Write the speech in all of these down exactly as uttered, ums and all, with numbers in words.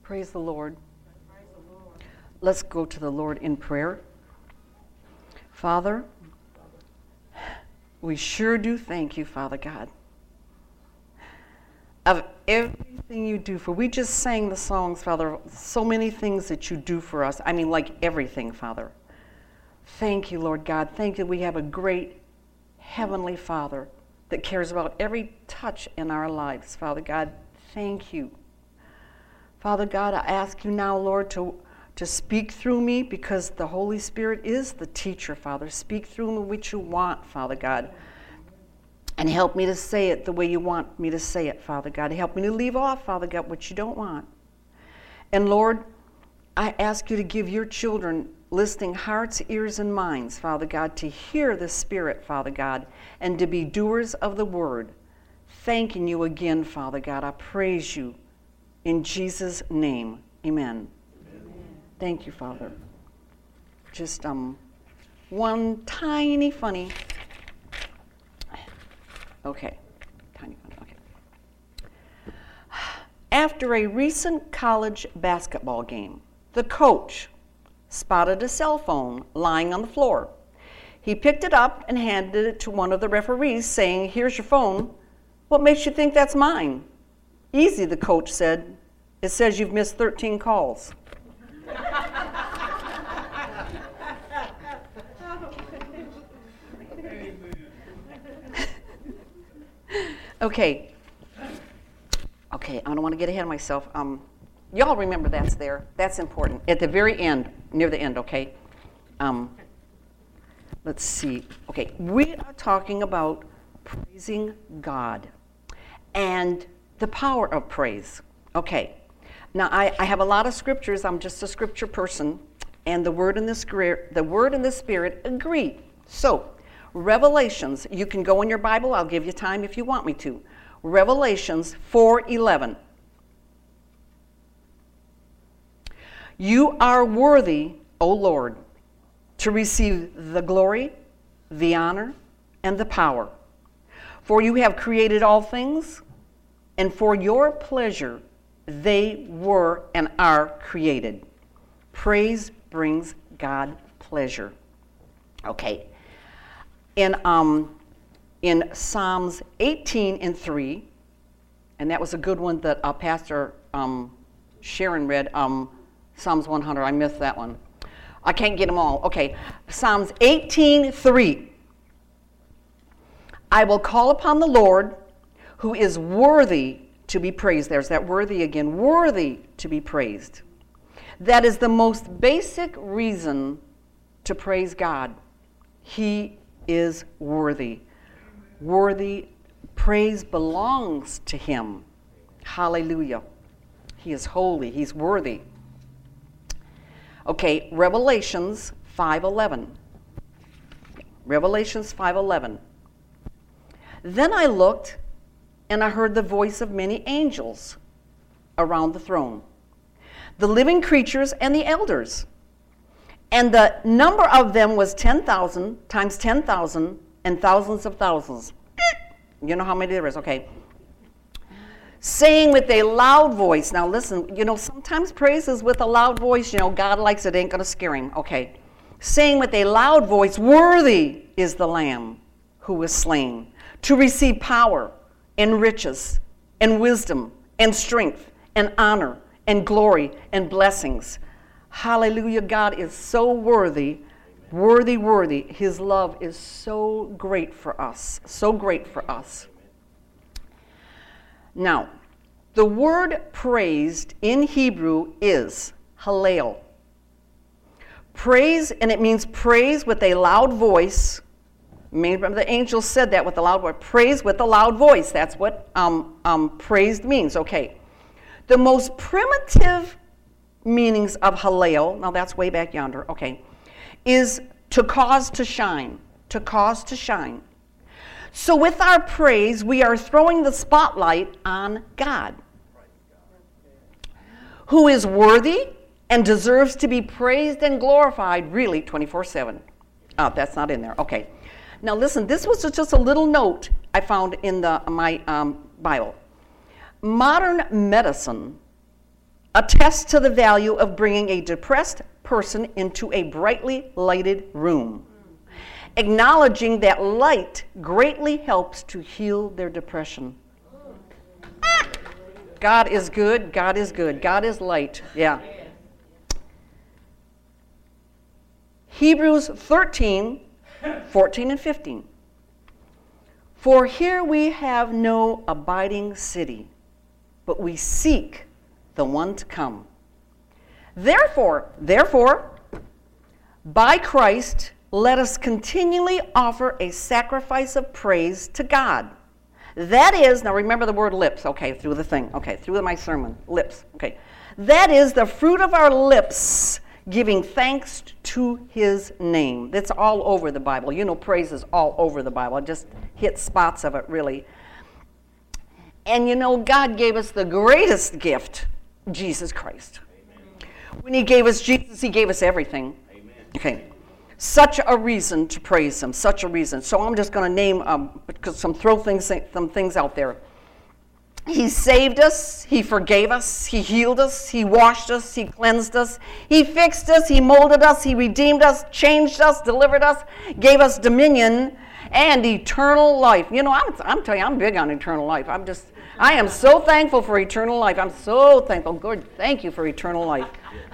Praise the Lord. Let's go to the Lord in prayer. Father, we sure do thank you, Father God, of everything you do for. We just sang the songs, Father, so many things that you do for us. I mean, like everything, Father. Thank you, Lord God. Thank you. We have a great Heavenly Father that cares about every touch in our lives, Father God. Thank you. Father God, I ask you now, Lord, to, to speak through me, because the Holy Spirit is the teacher, Father. Speak through me what you want, Father God. And help me to say it the way you want me to say it, Father God. Help me to leave off, Father God, what you don't want. And Lord, I ask you to give your children listening hearts, ears, and minds, Father God, to hear the Spirit, Father God, and to be doers of the word. Thanking you again, Father God. I praise you. In Jesus' name, amen. Amen. Thank you, Father. Just um, one tiny funny. Okay, tiny funny, okay. After a recent college basketball game, the coach spotted a cell phone lying on the floor. He picked it up and handed it to one of the referees, saying, "Here's your phone. What makes you think that's mine?" "Easy," the coach said. "It says you've missed thirteen calls." Okay. Okay, I don't want to get ahead of myself. Um, y'all remember that's there. That's important. At the very end, near the end, okay? Um, let's see. Okay, we are talking about praising God and the power of praise. Okay. Now, I, I have a lot of scriptures. I'm just a scripture person, and the word and the spirit, the word and the spirit agree. So, Revelations, you can go in your Bible. I'll give you time if you want me to. Revelations four eleven. "You are worthy, O Lord, to receive the glory, the honor, and the power. For you have created all things, and for your pleasure they were and are created." Praise brings God pleasure. Okay. In um, in Psalms eighteen and three, and that was a good one that uh, Pastor um, Sharon read, um, Psalms one hundred. I missed that one. I can't get them all. Okay. Psalms eighteen three. "I will call upon the Lord, who is worthy to be praised." There's that worthy again. Worthy to be praised. That is the most basic reason to praise God. He is worthy. Worthy. Praise belongs to him. Hallelujah. He is holy. He's worthy. Okay, Revelations five eleven. Revelations five eleven. "Then I looked, and I heard the voice of many angels around the throne, the living creatures and the elders. And the number of them was ten thousand times ten thousand and thousands of thousands." You know how many there is, okay. "Saying with a loud voice." Now listen, you know, sometimes praise is with a loud voice. You know, God likes it, ain't going to scare him. Okay. "Saying with a loud voice, worthy is the Lamb who was slain to receive power and riches and wisdom and strength and honor and glory and blessings." Hallelujah. God is so worthy, worthy, worthy. His love is so great for us, so great for us. Now, the word praised in Hebrew is hallel. Praise, and it means praise with a loud voice. Remember, the angel said that with a loud voice. Praise with a loud voice. That's what um, um, praised means. Okay. The most primitive meanings of hallel, now that's way back yonder, okay, is to cause to shine, to cause to shine. So with our praise, we are throwing the spotlight on God, who is worthy and deserves to be praised and glorified really twenty-four seven. Oh, that's not in there. Okay. Now listen, this was just a little note I found in the my um, Bible. Modern medicine attests to the value of bringing a depressed person into a brightly lighted room, acknowledging that light greatly helps to heal their depression. God is good. God is good. God is light. Yeah. Hebrews thirteen, fourteen and fifteen. For here we have no abiding city, but we seek the one to come. Therefore, therefore, by Christ, let us continually offer a sacrifice of praise to God. That is, now remember the word lips, okay, through the thing, okay, through my sermon, lips, okay. That is the fruit of our lips, giving thanks to his name. That's all over the Bible. You know, praise is all over the Bible. It just hit spots of it, really. And you know, God gave us the greatest gift, Jesus Christ. Amen. When he gave us Jesus, he gave us everything. Amen. Okay. Such a reason to praise him, such a reason. So I'm just going to name um, some throw things, some things out there. He saved us, he forgave us, he healed us, he washed us, he cleansed us, he fixed us, he molded us, he redeemed us, changed us, delivered us, gave us dominion and eternal life. You know, I'm, I'm telling you, I'm big on eternal life. I'm just, I am so thankful for eternal life. I'm so thankful. Good, thank you for eternal life.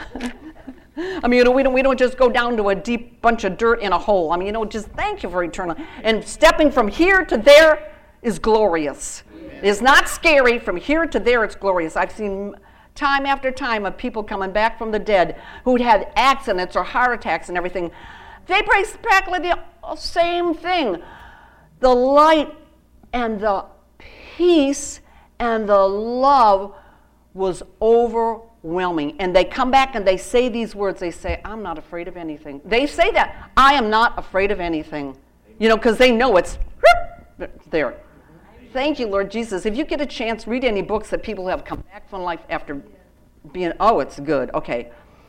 I mean, you know, we don't, we don't just go down to a deep bunch of dirt in a hole. I mean, you know, just thank you for eternal. And stepping from here to there is glorious. Amen. It's not scary. From here to there, it's glorious. I've seen time after time of people coming back from the dead who'd had accidents or heart attacks and everything. They praise practically the same thing. The light and the peace and the love was overwhelming. And they come back and they say these words. They say, I'm not afraid of anything. They say that. I am not afraid of anything. You know, because they know it's there. Thank you, Lord Jesus. If you get a chance, read any books that people have come back from life after being, oh, it's good. Okay.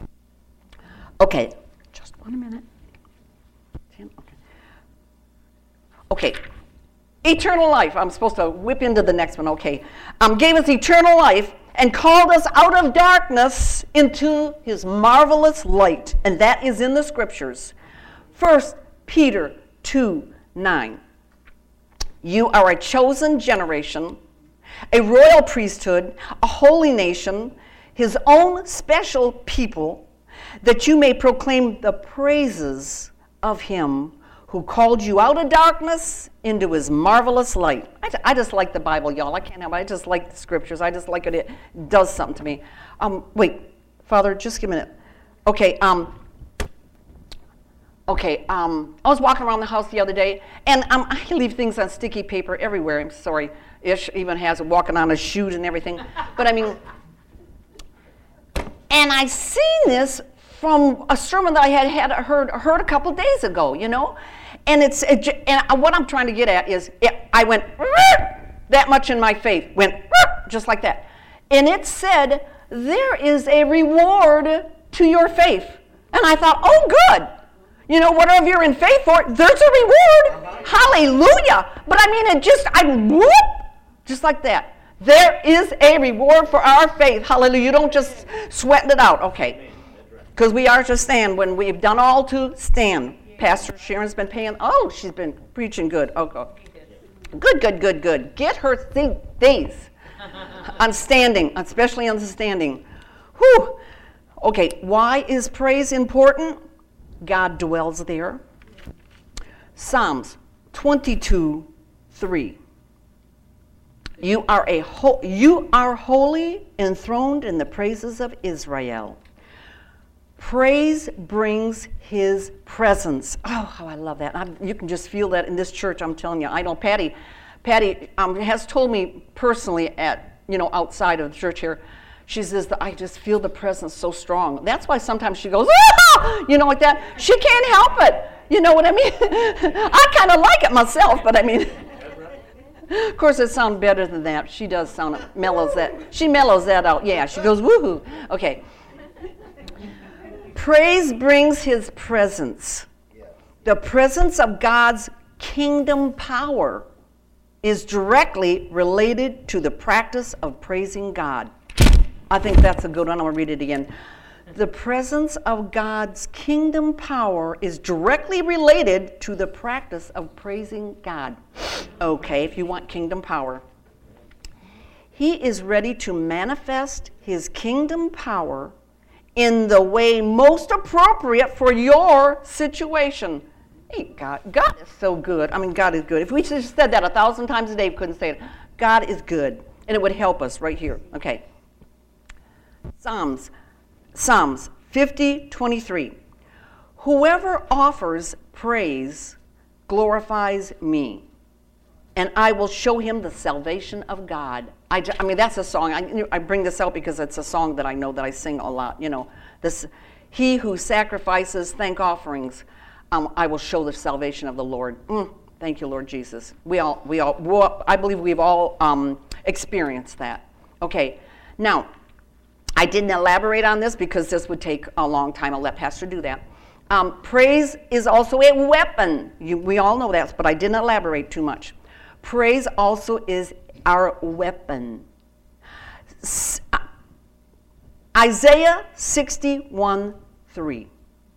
Okay. Just one minute. Okay. Okay. Eternal life. I'm supposed to whip into the next one. Okay. Um, gave us eternal life and called us out of darkness into his marvelous light. And that is in the scriptures. First Peter two nine. You are a chosen generation, a royal priesthood, a holy nation, his own special people, that you may proclaim the praises of him who called you out of darkness into his marvelous light. I, I just like the Bible, y'all. I can't help it. I just like the scriptures. I just like it. It does something to me. Um, wait, Father, just give me a minute. Okay, um... Okay, um, I was walking around the house the other day, and um, I leave things on sticky paper everywhere. I'm sorry. Ish even has it walking on a chute and everything. But I mean, and I seen this from a sermon that I had, had heard, heard a couple days ago, you know? And it's it, and what I'm trying to get at is it, I went that much in my faith, went just like that. And it said, there is a reward to your faith. And I thought, oh, good. You know, whatever you're in faith for, there's a reward. Uh-huh. Hallelujah. But I mean, it just, I whoop, just like that. There is a reward for our faith. Hallelujah. You don't just sweat it out. Okay. Because we are to stand when we've done all to stand. Pastor Sharon's been paying, oh, she's been preaching good. Oh, go. Good, good, good, good. Get her th- days on standing, especially on the standing. Whew. Okay, why is praise important? God dwells there. Psalms twenty-two three. You are a ho- you are holy, enthroned in the praises of Israel. Praise brings his presence. Oh, how I love that. I'm, you can just feel that in this church, I'm telling you. I know Patty, Patty um, has told me personally at, you know, outside of the church here, she says that I just feel the presence so strong. That's why sometimes she goes, ah! You know, like that. She can't help it. You know what I mean? I kind of like it myself, but I mean, of course it sounds better than that. She does sound, mellows that. She mellows that out. Yeah, she goes, woohoo. Okay. Praise brings his presence. The presence of God's kingdom power is directly related to the practice of praising God. I think that's a good one. I'm going to read it again. The presence of God's kingdom power is directly related to the practice of praising God. Okay, if you want kingdom power. He is ready to manifest his kingdom power in the way most appropriate for your situation. Hey, God, God is so good. I mean, God is good. If we just said that a thousand times a day, we couldn't say it. God is good. And it would help us right here. Okay. Psalms. Psalms fifty twenty-three. Whoever offers praise glorifies me, and I will show him the salvation of God. I, I mean, that's a song. I, I bring this out because it's a song that I know that I sing a lot. You know, this, he who sacrifices thank offerings, um, I will show the salvation of the Lord. Mm, thank you, Lord Jesus. We all, we all, we all I believe we've all um, experienced that. Okay, now, I didn't elaborate on this because this would take a long time. I'll let Pastor do that. Um, praise is also a weapon. You, we all know that, but I didn't elaborate too much. Praise also is our weapon. S- Isaiah sixty-one three.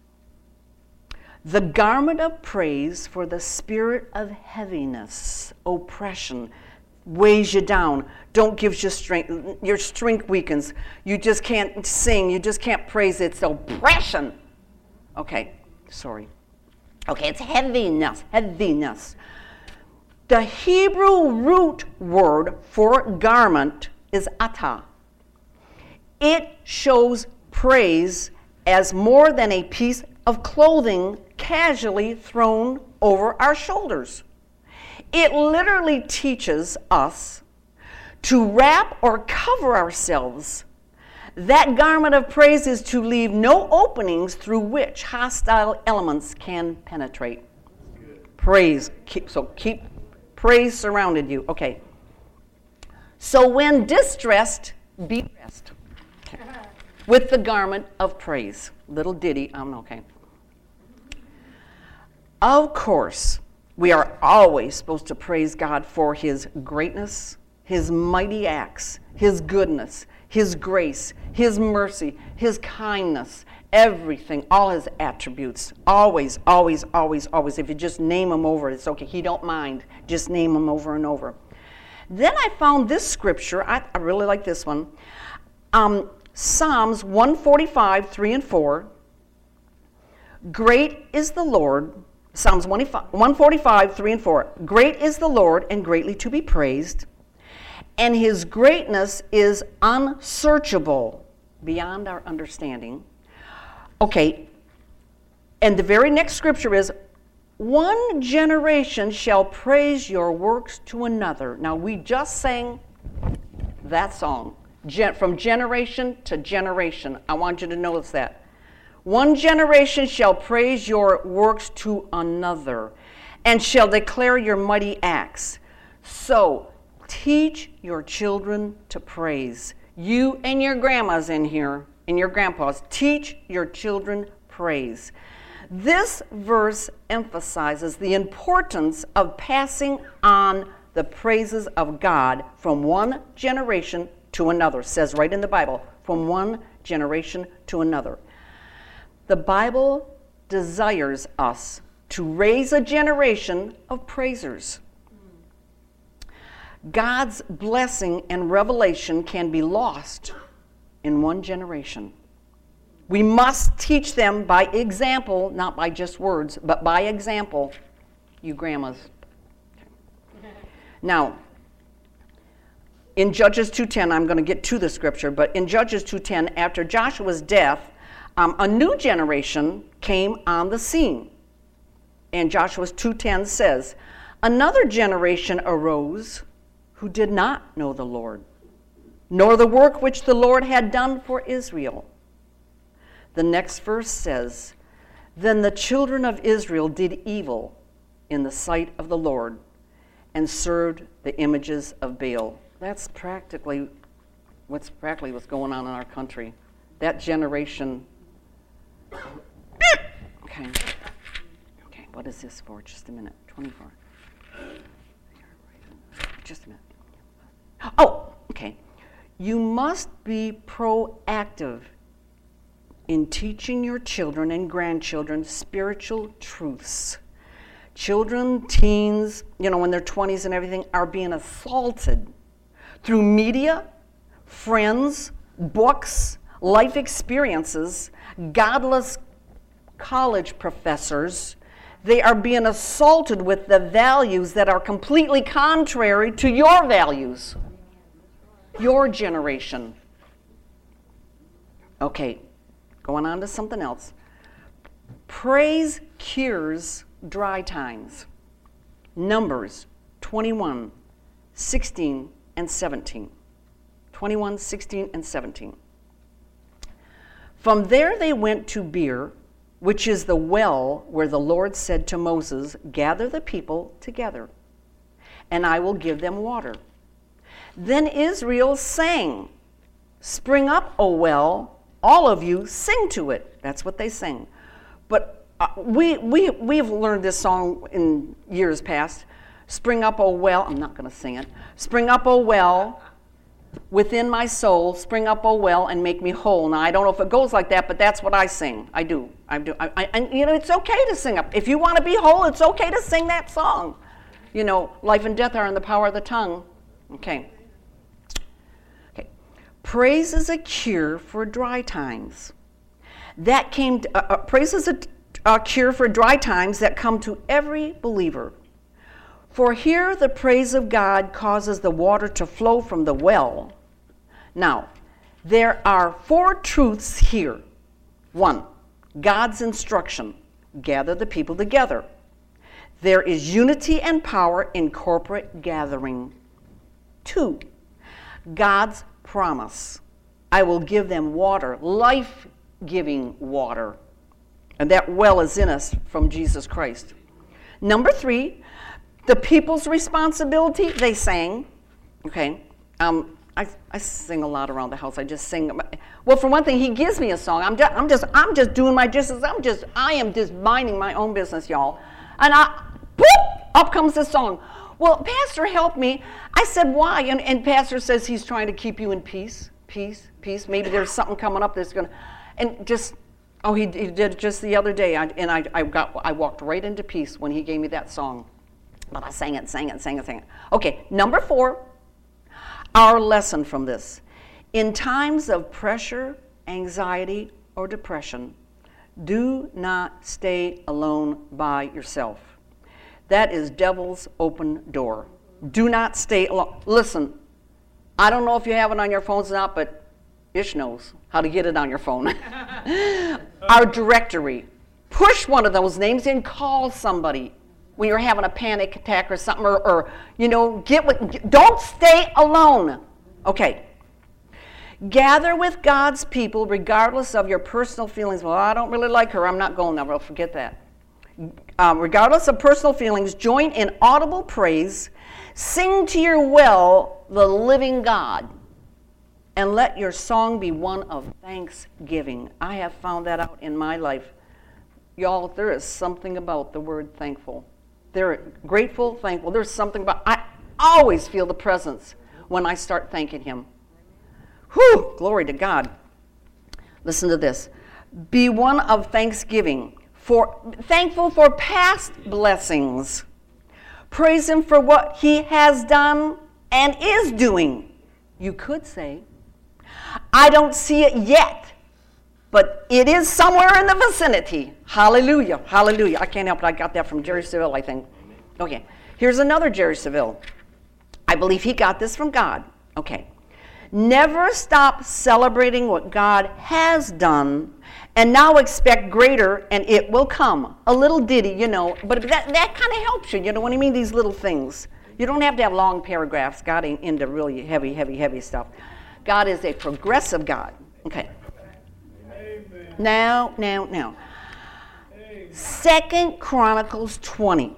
The garment of praise for the spirit of heaviness, oppression, weighs you down, don't give you strength, your strength weakens, you just can't sing, you just can't praise, it's oppression. Okay, sorry. Okay, it's heaviness, heaviness. The Hebrew root word for garment is atah. It shows praise as more than a piece of clothing casually thrown over our shoulders. It literally teaches us to wrap or cover ourselves. That garment of praise is to leave no openings through which hostile elements can penetrate. Praise. Keep, so keep praise surrounded you. Okay. So when distressed, be dressed. Okay. With the garment of praise. Little ditty. Um, okay. Of course, we are always supposed to praise God for his greatness, his mighty acts, his goodness, his grace, his mercy, his kindness, everything, all his attributes. Always, always, always, always. If you just name them over, it's okay. He don't mind. Just name them over and over. Then I found this scripture. I, I really like this one. Um, Psalms one forty-five, three and four. Great is the Lord. Psalms one forty-five, three and four. Great is the Lord and greatly to be praised, and his greatness is unsearchable, beyond our understanding. Okay, and the very next scripture is, one generation shall praise your works to another. Now, we just sang that song, gen- from generation to generation. I want you to notice that. One generation shall praise your works to another, and shall declare your mighty acts. So, teach your children to praise. You and your grandmas in here, and your grandpas, teach your children praise. This verse emphasizes the importance of passing on the praises of God from one generation to another. It says right in the Bible, from one generation to another. The Bible desires us to raise a generation of praisers. God's blessing and revelation can be lost in one generation. We must teach them by example, not by just words, but by example, you grandmas. Now, in Judges two ten, I'm going to get to the scripture, but in Judges two ten, after Joshua's death, um, a new generation came on the scene. And Joshua two ten says, another generation arose who did not know the Lord, nor the work which the Lord had done for Israel. The next verse says, then the children of Israel did evil in the sight of the Lord and served the images of Baal. That's practically what's practically what's going on in our country. That generation. Okay. Okay, what is this for? Just a minute. twenty-four. Just a minute. Oh, okay. You must be proactive in teaching your children and grandchildren spiritual truths. Children, teens, you know, in their twenties and everything, are being assaulted through media, friends, books, life experiences, godless college professors. They are being assaulted with the values that are completely contrary to your values, your generation. Okay, going on to something else. Praise cures dry times. Numbers twenty-one, sixteen, and seventeen. twenty-one, sixteen, and seventeen. From there they went to Beer, which is the well where the Lord said to Moses, gather the people together, and I will give them water. Then Israel sang, spring up, O well, all of you sing to it. That's what they sang. But uh, we, we, we've learned this song in years past. Spring up, O well, I'm not going to sing it. Spring up, O well, within my soul, spring up, O well, and make me whole. Now, I don't know if it goes like that, but that's what I sing. I do. I do. I, I, and, you know, it's okay to sing up. If you want to be whole, it's okay to sing that song. You know, life and death are in the power of the tongue. Okay. Okay. Praise is a cure for dry times. That came, to, uh, uh, praise is a, a cure for dry times that come to every believer. For here the praise of God causes the water to flow from the well. Now, there are four truths here. One, God's instruction, gather the people together. There is unity and power in corporate gathering. Two, God's promise, I will give them water, life-giving water. And that well is in us from Jesus Christ. Number three, the people's responsibility, they sang, okay. Um, I, I sing a lot around the house. I just sing. Well, for one thing, he gives me a song. I'm just, I'm just, I'm just doing my business. I'm just, I am just minding my own business, y'all. And I, boop, up comes this song. Well, Pastor, help me. I said, why? And, and Pastor says he's trying to keep you in peace, peace, peace. Maybe there's something coming up that's gonna, and just, oh, he, he did it just the other day. I, and I, I got, I walked right into peace when he gave me that song. But I sang it, sang it, sang it, sang it. Okay, number four, our lesson from this. In times of pressure, anxiety, or depression, do not stay alone by yourself. That is devil's open door. Do not stay alone. Listen, I don't know if you have it on your phones or not, but Ish knows how to get it on your phone. Our directory. Push one of those names and call somebody when you're having a panic attack or something, or, or you know, get with, don't stay alone. Okay. Gather with God's people regardless of your personal feelings. Well, I don't really like her. I'm not going there. Well, forget that. Um, regardless of personal feelings, join in audible praise. Sing to your well the living God. And let your song be one of thanksgiving. I have found that out in my life. Y'all, there is something about the word thankful. They're grateful, thankful. There's something about, I always feel the presence when I start thanking him. Whew, glory to God. Listen to this. Be one of thanksgiving, for thankful for past blessings. Praise him for what he has done and is doing. You could say, I don't see it yet, but it is somewhere in the vicinity. Hallelujah, hallelujah. I can't help it. I got that from Jerry Seville, I think. Okay, here's another Jerry Seville. I believe he got this from God. Okay. Never stop celebrating what God has done, and now expect greater, and it will come. A little ditty, you know, but that, that kind of helps you, you know what I mean? These little things. You don't have to have long paragraphs. God ain't into really heavy, heavy, heavy stuff. God is a progressive God. Okay. Amen. Now, now, now. Amen. Second Chronicles twenty.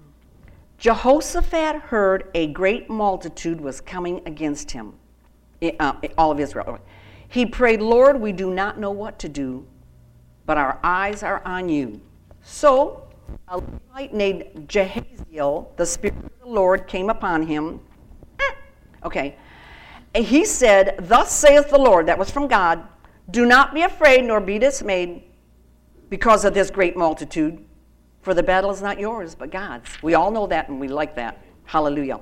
Jehoshaphat heard a great multitude was coming against him. Uh, all of Israel. He prayed, Lord, we do not know what to do, but our eyes are on you. So a Levite named Jehaziel, the Spirit of the Lord came upon him. Okay. And he said, thus saith the Lord, that was from God, do not be afraid nor be dismayed because of this great multitude, for the battle is not yours, but God's. We all know that, and we like that. Hallelujah.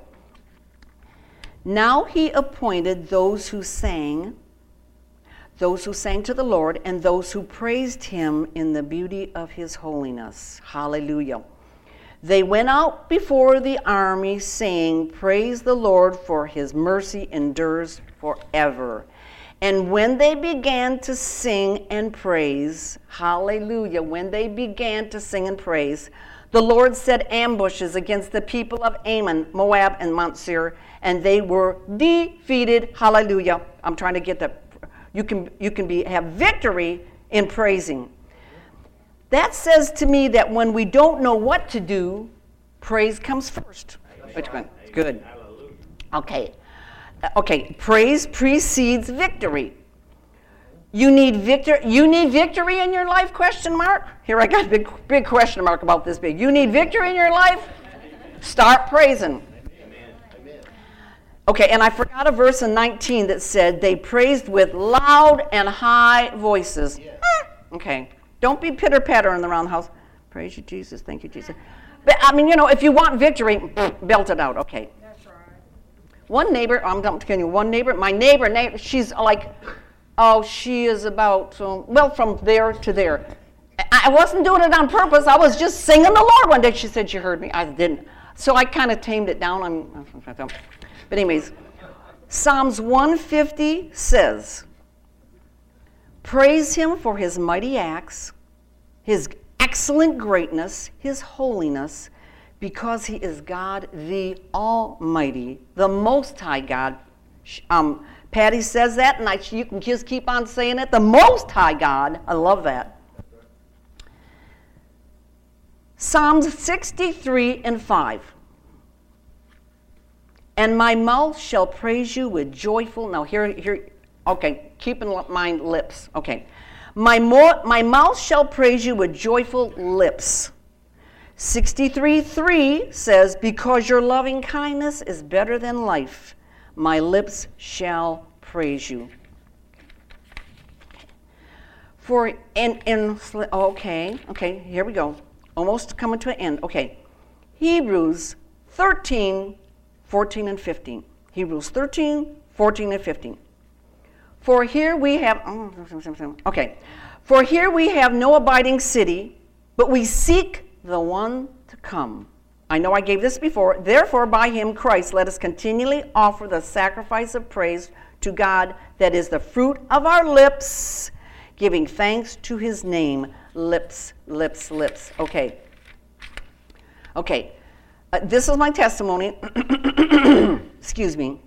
Now he appointed those who sang, those who sang to the Lord, and those who praised him in the beauty of his holiness. Hallelujah. They went out before the army, saying, praise the Lord, for his mercy endures forever. And when they began to sing and praise, hallelujah, when they began to sing and praise, the Lord set ambushes against the people of Ammon, Moab, and Mount Seir, and they were defeated. Hallelujah. I'm trying to get that. You can, you can be, have victory in praising. That says to me that when we don't know what to do, praise comes first. Which one? Good. Okay. Okay. Praise precedes victory. You need victor. You need victory in your life? Question mark. Here I got a big, big question mark about this big. You need victory in your life? Start praising. Okay, and I forgot a verse in nineteen that said they praised with loud and high voices. Okay. Don't be pitter-patter around the house. Praise you, Jesus. Thank you, Jesus. But, I mean, you know, if you want victory, belt it out. Okay. That's right. One neighbor, I'm not telling you, one neighbor, my neighbor, neighbor, she's like, oh, she is about, um, well, from there to there. I wasn't doing it on purpose. I was just singing the Lord one day. She said she heard me. I didn't. So I kind of tamed it down. I'm, but anyways, Psalms one fifty says, praise him for his mighty acts, his excellent greatness, his holiness, because he is God the Almighty, the Most High God. Um, Patty says that, and I, you can just keep on saying it. The Most High God. I love that. Psalms sixty-three and five. And my mouth shall praise you with joyful. Now here, here. Okay, keep in mind lips. Okay. My, more, my mouth shall praise you with joyful lips. sixty-three three says, because your loving kindness is better than life, my lips shall praise you. For, and, and okay, okay, here we go. Almost coming to an end. Okay. Hebrews thirteen, fourteen, and fifteen. Hebrews thirteen, fourteen, and fifteen. For here we have, okay, for here we have no abiding city, but we seek the one to come. I know I gave this before. Therefore, by him, Christ, let us continually offer the sacrifice of praise to God, that is the fruit of our lips, giving thanks to his name. Lips, lips, lips. Okay. Okay. Uh, this is my testimony. Excuse me.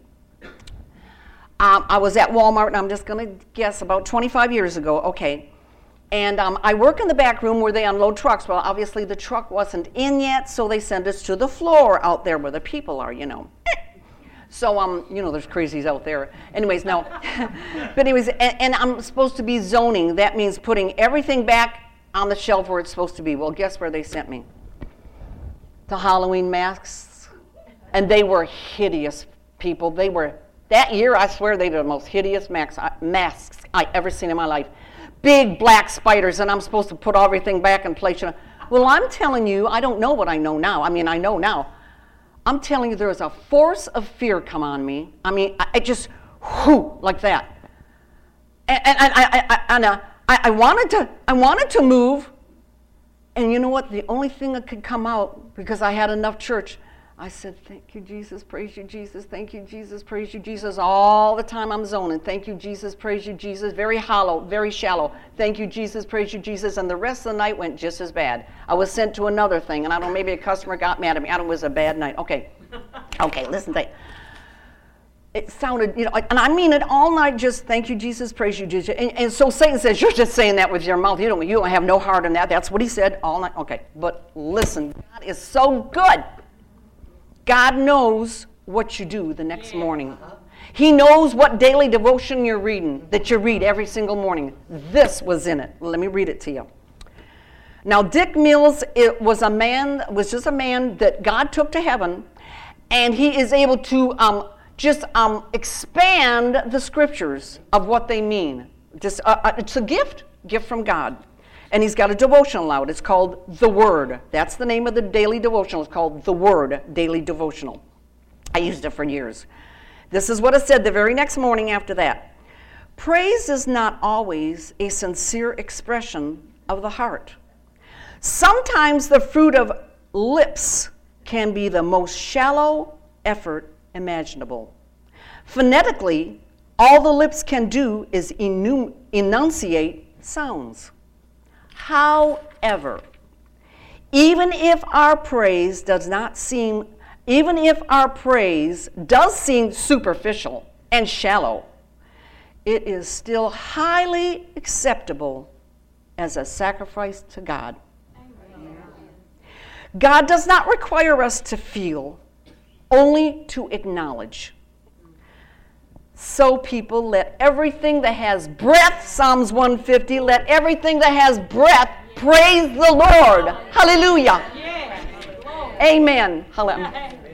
Um, I was at Walmart, and I'm just going to guess about twenty-five years ago. Okay. And um, I work in the back room where they unload trucks. Well, obviously the truck wasn't in yet, so they send us to the floor out there where the people are, you know. So, um, you know, there's crazies out there. Anyways, no. But anyways, and, and I'm supposed to be zoning. That means putting everything back on the shelf where it's supposed to be. Well, guess where they sent me? To Halloween masks. And they were hideous people. They were, that year, I swear, they were the most hideous masks, masks I ever seen in my life. Big black spiders, and I'm supposed to put everything back in place. Well, I'm telling you, I don't know what I know now. I mean, I know now. I'm telling you, there was a force of fear come on me. I mean, I, I just, whoo, like that. And, and, and, I, I, and uh, I, I wanted to, I wanted to move. And you know what? The only thing that could come out, because I had enough church, I said, thank you, Jesus, praise you, Jesus, thank you, Jesus, praise you, Jesus. All the time I'm zoning. Thank you, Jesus, praise you, Jesus. Very hollow, very shallow. Thank you, Jesus, praise you, Jesus. And the rest of the night went just as bad. I was sent to another thing, and I don't know, maybe a customer got mad at me. I don't know, it was a bad night. Okay. Okay, listen to it. It sounded, you know, and I mean it all night, just thank you, Jesus, praise you, Jesus. And, and so Satan says, you're just saying that with your mouth. You don't, you don't have no heart in that. That's what he said all night. Okay, but listen, God is so good. God knows what you do the next morning. He knows what daily devotion you're reading, that you read every single morning. This was in it. Let me read it to you. Now, Dick Mills, it was a man, was just a man that God took to heaven, and he is able to, um, just um, expand the scriptures of what they mean. Just uh, uh, it's a gift, gift from God. And he's got a devotional out. It's called The Word. That's the name of the daily devotional. It's called The Word Daily Devotional. I used it for years. This is what it said the very next morning after that. Praise is not always a sincere expression of the heart. Sometimes the fruit of lips can be the most shallow effort imaginable. Phonetically, all the lips can do is enum- enunciate sounds. However, even if our praise does not seem, even if our praise does seem superficial and shallow, it is still highly acceptable as a sacrifice to God. Amen. God does not require us to feel, only to acknowledge. So people, let everything that has breath, Psalms one fifty, let everything that has breath praise the Lord. Hallelujah. Amen. Hallelujah.